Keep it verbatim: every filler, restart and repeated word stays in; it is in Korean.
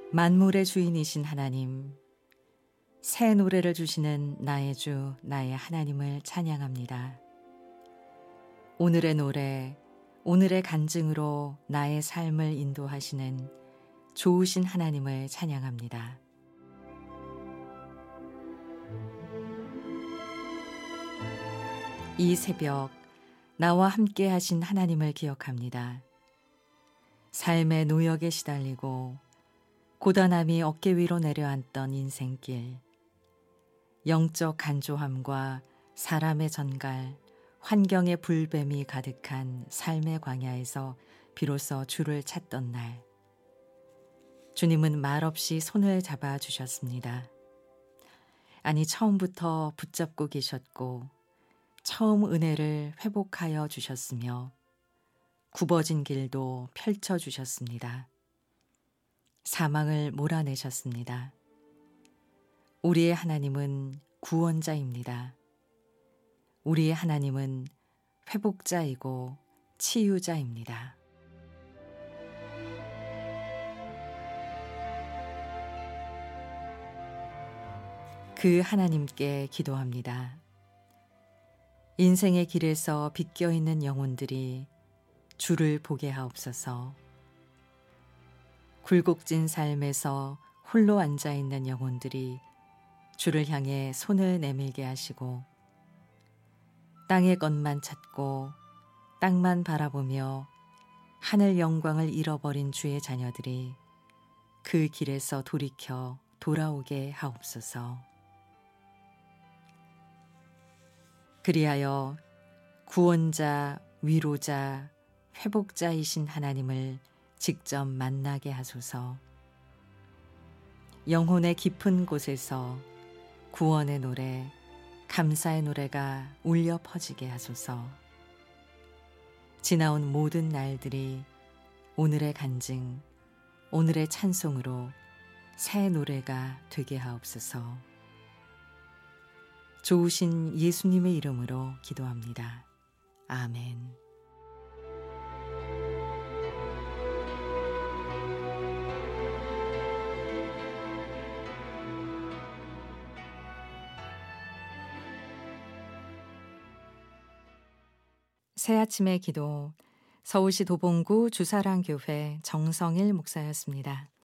만물의 주인이신 하나님, 새 노래를 주시는 나의 주, 나의 하나님을 찬양합니다. 오늘의 노래, 오늘의 간증으로 나의 삶을 인도하시는 좋으신 하나님을 찬양합니다. 이 새벽, 나와 함께 하신 하나님을 기억합니다. 삶의 노역에 시달리고 고단함이 어깨 위로 내려앉던 인생길, 영적 간조함과 사람의 전갈, 환경의 불뱀이 가득한 삶의 광야에서 비로소 주를 찾던 날, 주님은 말없이 손을 잡아 주셨습니다. 아니, 처음부터 붙잡고 계셨고 처음 은혜를 회복하여 주셨으며 굽어진 길도 펼쳐 주셨습니다. 사망을 몰아내셨습니다. 우리의 하나님은 구원자입니다. 우리의 하나님은 회복자이고 치유자입니다. 그 하나님께 기도합니다. 인생의 길에서 비껴있는 영혼들이 주를 보게 하옵소서. 굴곡진 삶에서 홀로 앉아있는 영혼들이 주를 향해 손을 내밀게 하시고, 땅의 것만 찾고 땅만 바라보며 하늘 영광을 잃어버린 주의 자녀들이 그 길에서 돌이켜 돌아오게 하옵소서. 그리하여 구원자, 위로자, 회복자이신 하나님을 직접 만나게 하소서. 영혼의 깊은 곳에서 구원의 노래, 감사의 노래가 울려 퍼지게 하소서. 지나온 모든 날들이 오늘의 간증, 오늘의 찬송으로 새 노래가 되게 하옵소서. 좋으신 예수님의 이름으로 기도합니다. 아멘. 새아침의 기도, 서울시 도봉구 주사랑교회 정성일 목사였습니다.